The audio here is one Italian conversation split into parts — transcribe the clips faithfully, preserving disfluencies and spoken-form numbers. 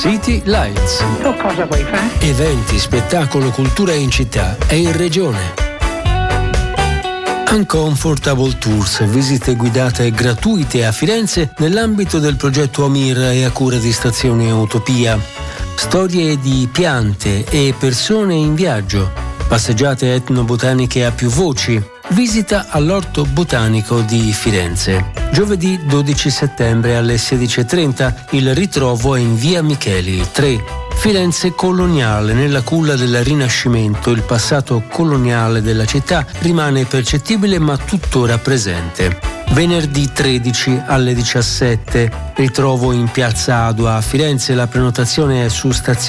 City Lights. Tu cosa vuoi fare? Eventi, spettacolo, cultura in città e in regione. Uncomfortable Tours, visite guidate gratuite a Firenze nell'ambito del progetto Amir e a cura di Stazione Utopia. Storie di piante e persone in viaggio. Passeggiate etnobotaniche a più voci. Visita all'Orto Botanico di Firenze. Giovedì dodici settembre alle sedici e trenta il ritrovo è in via Micheli tre. Firenze coloniale, nella culla del Rinascimento, il passato coloniale della città rimane percettibile ma tuttora presente. Venerdì tredici alle diciassette, ritrovo in Piazza Adua a Firenze, la prenotazione è su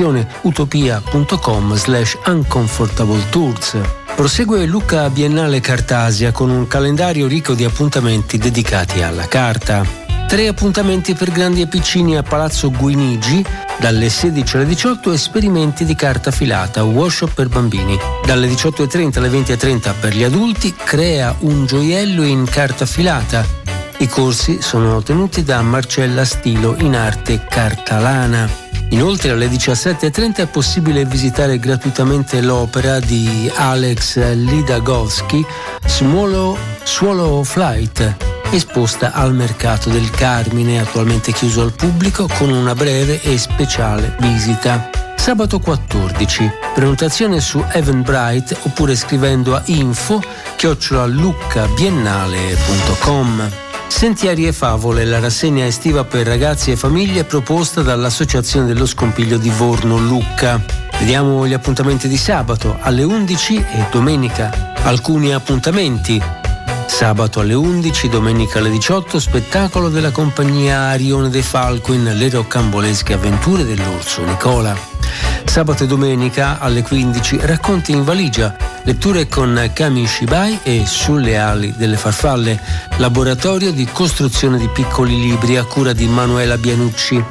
stazioneutopia.com slash uncomfortable tours. Prosegue Lucca Biennale Cartasia con un calendario ricco di appuntamenti dedicati alla carta. Tre appuntamenti per grandi e piccini a Palazzo Guinigi, dalle sedici alle diciotto esperimenti di carta filata, workshop per bambini. Dalle diciotto e trenta alle venti e trenta per gli adulti, crea un gioiello in carta filata. I corsi sono tenuti da Marcella Stilo in arte cartalana. Inoltre alle diciassette e trenta è possibile visitare gratuitamente l'opera di Alex Lidagowski, Swallow, Swallow Flight, esposta al Mercato del Carmine, attualmente chiuso al pubblico con una breve e speciale visita. Sabato quattordici, prenotazione su Eventbrite oppure scrivendo a info chiocciola luccabiennale punto com. Sentieri e favole, la rassegna estiva per ragazzi e famiglie proposta dall'Associazione dello Scompiglio di Vorno Lucca. Vediamo gli appuntamenti di sabato alle undici e domenica. Alcuni appuntamenti. Sabato alle undici, domenica alle diciotto, spettacolo della compagnia Arione De Falco in Le rocambolesche avventure dell'orso Nicola. Sabato e domenica alle quindici, racconti in valigia, letture con Kami Shibai e Sulle ali delle farfalle, laboratorio di costruzione di piccoli libri a cura di Manuela Bianucci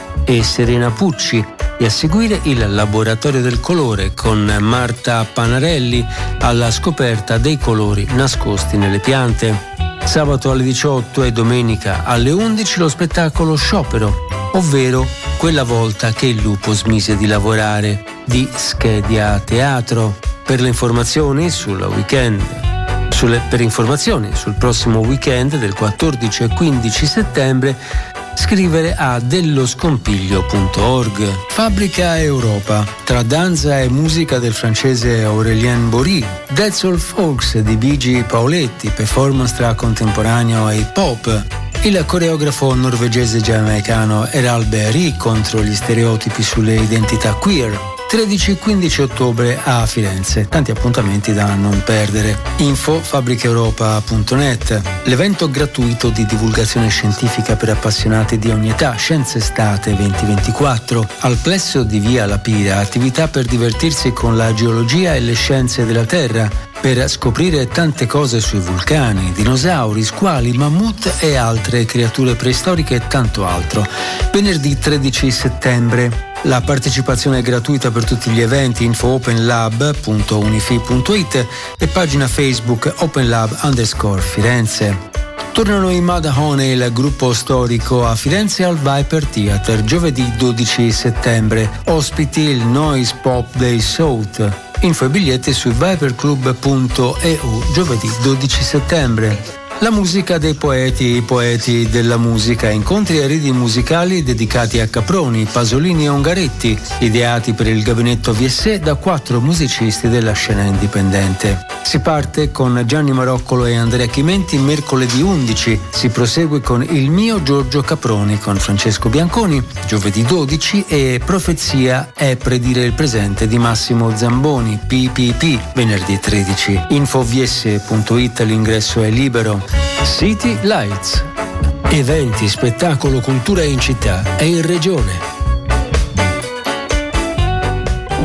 e Serena Pucci, e a seguire il laboratorio del colore con Marta Panarelli alla scoperta dei colori nascosti nelle piante. Sabato alle diciotto e domenica alle undici lo spettacolo Sciopero, ovvero Quella volta che il lupo smise di lavorare, di Schedia Teatro. Per le informazioni sul weekend sulle, per informazioni sul prossimo weekend del quattordici e quindici settembre scrivere a delloscompiglio punto org. Fabbrica Europa, tra danza e musica del francese Aurélien Bory, Dead Soul Folks di Bigi Paoletti, performance tra contemporaneo e hip hop, il coreografo norvegese giamaicano Errol Berry contro gli stereotipi sulle identità queer. tredici e quindici ottobre a Firenze. Tanti appuntamenti da non perdere. Info fabbricaeuropa punto net. L'evento gratuito di divulgazione scientifica per appassionati di ogni età, Scienze Estate duemilaventiquattro. Al plesso di Via La Pira, attività per divertirsi con la geologia e le scienze della Terra, per scoprire tante cose sui vulcani, dinosauri, squali, mammut e altre creature preistoriche e tanto altro. Venerdì tredici settembre. La partecipazione è gratuita per tutti gli eventi. Info openlab punto unifi punto it e pagina Facebook openlab underscore Firenze. Tornano i Madahone, il gruppo storico a Firenze al Viper Theatre, giovedì dodici settembre. Ospiti il Noise Pop Day South. Info e biglietti su viperclub punto e u, giovedì dodici settembre. La musica dei poeti, i poeti della musica, incontri e ridi musicali dedicati a Caproni, Pasolini e Ungaretti, ideati per il gabinetto V S E da quattro musicisti della scena indipendente. Si parte con Gianni Maroccolo e Andrea Chimenti mercoledì undici, si prosegue con Il mio Giorgio Caproni con Francesco Bianconi, giovedì dodici, e Profezia è predire il presente di Massimo Zamboni, P P P, venerdì tredici. Info v s e punto it, l'ingresso è libero. City Lights. Eventi, spettacolo, cultura in città e in regione.